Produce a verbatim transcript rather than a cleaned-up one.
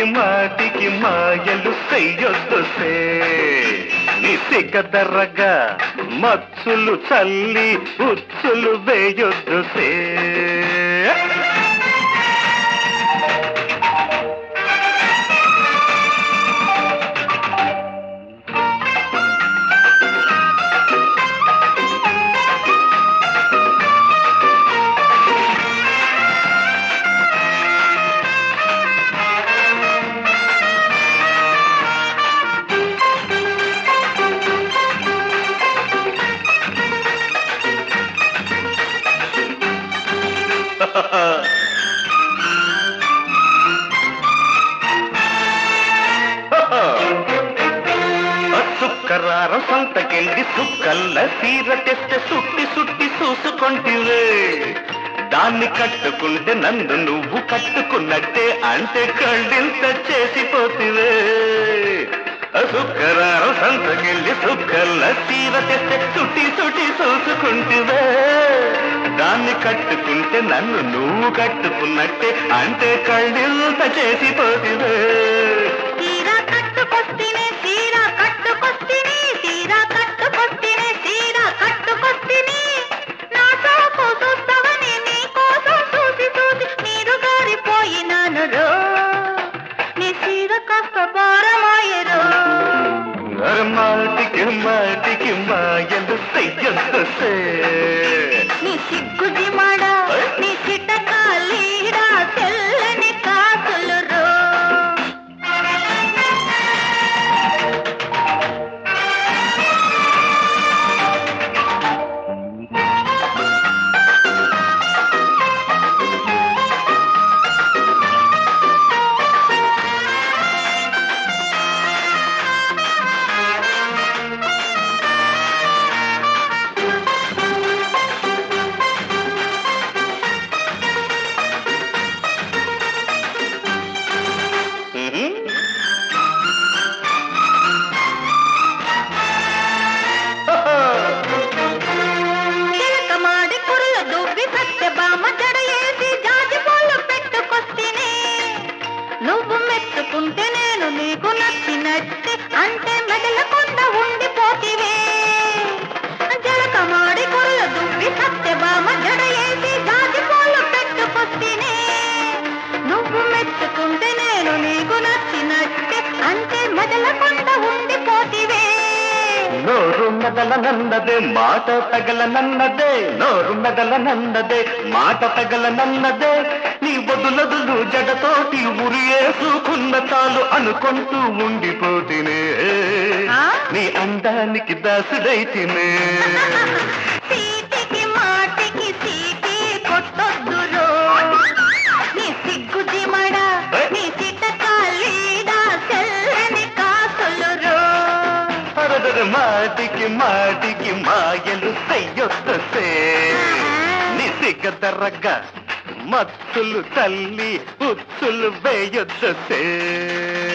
మాటికి మాయలు చెయ్యొద్దుసే నీ సిగదరగా మచ్చులు చల్లి ఉచ్చులు వేయొద్దుసే సుక్కరారం సంతకెళ్ళి సుక్కల్ల సీర తెస్తే సుట్టి సుట్టి చూసుకొంటివే దాన్ని కట్టుకుంటే నన్ను నువ్వు కట్టుకున్నట్టే అంటే కళ్ళింత చేసిపోతివే సుక్కరారం సంతకెళ్ళి సుక్కల్ల సీర తెస్తే సుట్టి సుట్టి చూసుకుంటివే దాన్ని కట్టుకుంటే నన్ను నువ్వు కట్టుకున్నట్టే అంటే కళ్ళింత చేసిపోతివే తీరా కట్టుకొస్తేనే తీరా కట్టుకొస్తేనే తీరా కట్టుకొస్తేనే తీరా కట్టుకొస్తేనే నా సోకు చూస్తావని నీ కోసం చూసి చూసి నీరు గారిపోయినాను రో నీ తీర కాస్త భారమాయరో మాటికి మాటికి మాయలు చెయ్యొద్దుసే నీ సిగ్గుది మాడా నీ చిట్టకాలీడా తెల్లని కాసులు రో నువ్వు మెచ్చుకుంటే నేను నీకు నచ్చినట్టే అంటే మెదలకుండా ఉండిపోతివే జలకమాడి కొల్ల దువ్వి సత్యభామ జడయేసి జాజి పూలు పెట్టుకొస్తేనే నువ్వు మెచ్చుకుంటే నేను నీకు నచ్చినట్టే అంటే మెదలకుండా ఉండిపోతివే నోరు మెదలనన్నదే మాట తగలనన్నదే నోరు మెదలనన్నదే మాట తగలనన్నదే నీ వదులదులు జడతోటి ఉరియేసుకున్న తాలు అనుకుంటూ ఉండిపోతినే నీ అందానికి దాసుడైతినే సీటికి మాటికి సీటి కొట్టొద్దురో నీ సిగ్గు జిమడా నీ చిట్టకాలీడా తెల్లని కాసులు రో మాటికి మాటికి మాయలు చెయ్యొద్దుసే నీ సిగదరగా మత్తులు తల్లి ఉచ్చులు వేయొద్దుసే